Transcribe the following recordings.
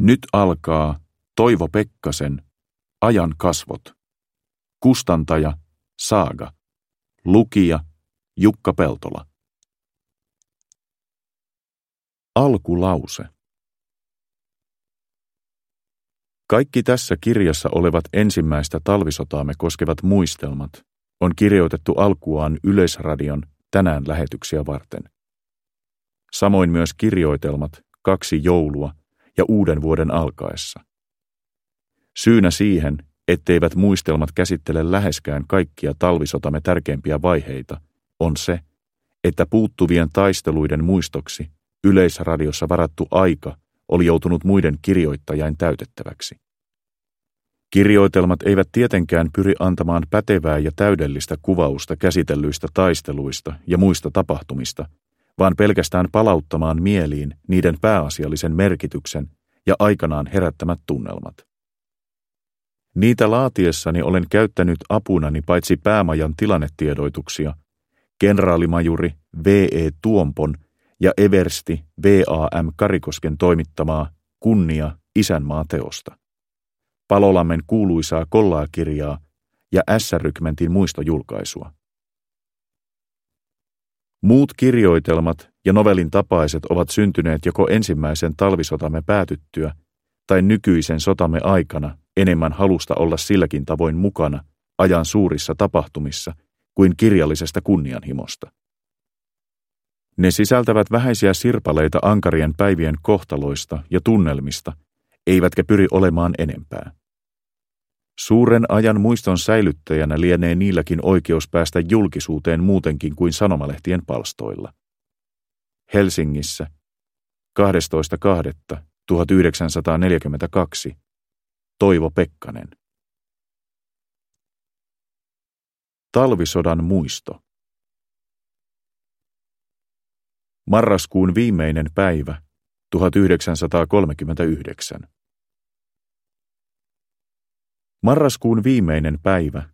Nyt alkaa Toivo Pekkasen Ajan kasvot. Kustantaja Saaga. Lukija Jukka Peltola. Alkulause. Kaikki tässä kirjassa olevat ensimmäistä talvisotaamme koskevat muistelmat on kirjoitettu alkuaan Yleisradion tänään lähetyksiä varten. Samoin myös kirjoitelmat 2 joulua ja uuden vuoden alkaessa. Syynä siihen, etteivät muistelmat käsittele läheskään kaikkia talvisotamme tärkeimpiä vaiheita, on se, että puuttuvien taisteluiden muistoksi Yleisradiossa varattu aika oli joutunut muiden kirjoittajain täytettäväksi. Kirjoitelmat eivät tietenkään pyri antamaan pätevää ja täydellistä kuvausta käsitellyistä taisteluista ja muista tapahtumista, vaan pelkästään palauttamaan mieliin niiden pääasiallisen merkityksen ja aikanaan herättämät tunnelmat. Niitä laatiessani olen käyttänyt apunani paitsi päämajan tilannetiedoituksia, kenraalimajuri V.E. Tuompon ja eversti V.A.M. Karikosken toimittamaa Kunnia isänmaa teosta, Palolammen kuuluisaa kollaakirjaa ja S-rykmentin muistojulkaisua. Muut kirjoitelmat ja novellin tapaiset ovat syntyneet joko ensimmäisen talvisotamme päätyttyä tai nykyisen sotamme aikana enemmän halusta olla silläkin tavoin mukana ajan suurissa tapahtumissa kuin kirjallisesta kunnianhimosta. Ne sisältävät vähäisiä sirpaleita ankarien päivien kohtaloista ja tunnelmista, eivätkä pyri olemaan enempää. Suuren ajan muiston säilyttäjänä lienee niilläkin oikeus päästä julkisuuteen muutenkin kuin sanomalehtien palstoilla. Helsingissä 12.2.1942 Toivo Pekkanen. Talvisodan muisto. Marraskuun viimeinen päivä 1939. Marraskuun viimeinen päivä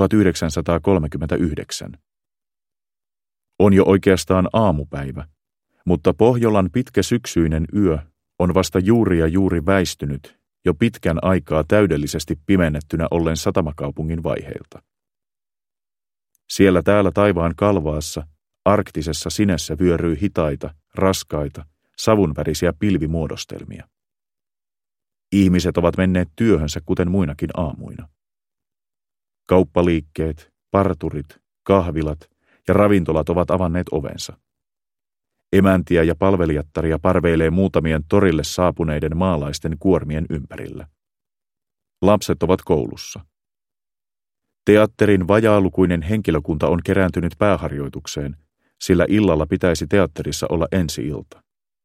1939. On jo oikeastaan aamupäivä, mutta Pohjolan pitkä syksyinen yö on vasta juuri väistynyt jo pitkän aikaa täydellisesti pimennettynä ollen satamakaupungin vaiheilta. Siellä täällä taivaan kalvaassa, arktisessa sinessä vyöryy hitaita, raskaita, savunvärisiä pilvimuodostelmia. Ihmiset ovat menneet työhönsä kuten muinakin aamuina. Kauppaliikkeet, parturit, kahvilat ja ravintolat ovat avanneet ovensa. Emäntiä ja palvelijattaria parveilee muutamien torille saapuneiden maalaisten kuormien ympärillä. Lapset ovat koulussa. Teatterin vajaalukuinen henkilökunta on kerääntynyt pääharjoitukseen, sillä illalla pitäisi teatterissa olla ensi-ilta.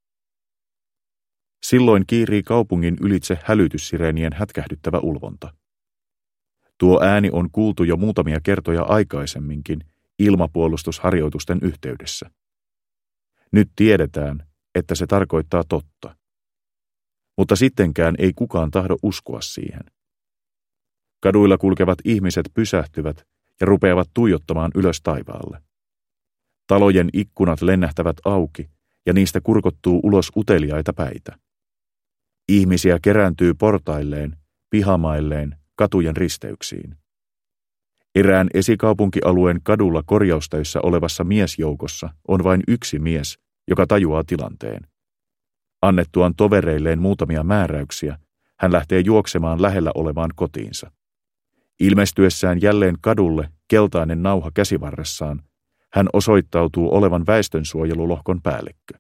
Silloin kiirii kaupungin ylitse hälytyssireenien hätkähdyttävä ulvonta. Tuo ääni on kuultu jo muutamia kertoja aikaisemminkin ilmapuolustusharjoitusten yhteydessä. Nyt tiedetään, että se tarkoittaa totta. Mutta sittenkään ei kukaan tahdo uskoa siihen. Kaduilla kulkevat ihmiset pysähtyvät ja rupeavat tuijottamaan ylös taivaalle. Talojen ikkunat lennähtävät auki ja niistä kurkottuu ulos uteliaita päitä. Ihmisiä kerääntyy portailleen, pihamailleen, katujen risteyksiin. Erään esikaupunkialueen kadulla korjaustöissä olevassa miesjoukossa on vain yksi mies, joka tajuaa tilanteen. Annettuaan tovereilleen muutamia määräyksiä, hän lähtee juoksemaan lähellä olevaan kotiinsa. Ilmestyessään jälleen kadulle, keltainen nauha käsivarressaan, hän osoittautuu olevan väestönsuojelulohkon päällikkö.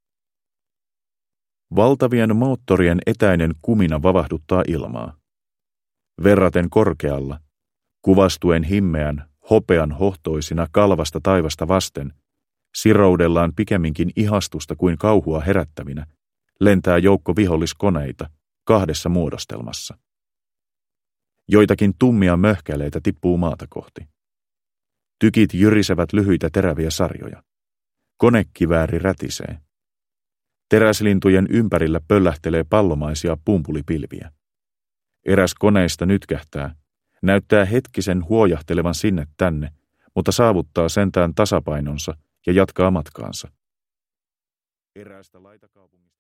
Valtavien moottorien etäinen kumina vavahduttaa ilmaa. Verraten korkealla, kuvastuen himmeän, hopean hohtoisina kalvasta taivasta vasten, siroudellaan pikemminkin ihastusta kuin kauhua herättävinä, lentää joukko viholliskoneita 2 muodostelmassa. Joitakin tummia möhkäleitä tippuu maata kohti. Tykit jyrisevät lyhyitä teräviä sarjoja. Konekivääri rätisee. Teräslintujen ympärillä pöllähtelee pallomaisia pumpulipilviä. Eräs koneista nytkähtää, näyttää hetkisen huojahtelevan sinne tänne, mutta saavuttaa sentään tasapainonsa ja jatkaa matkaansa. Eräästä laitakaupungista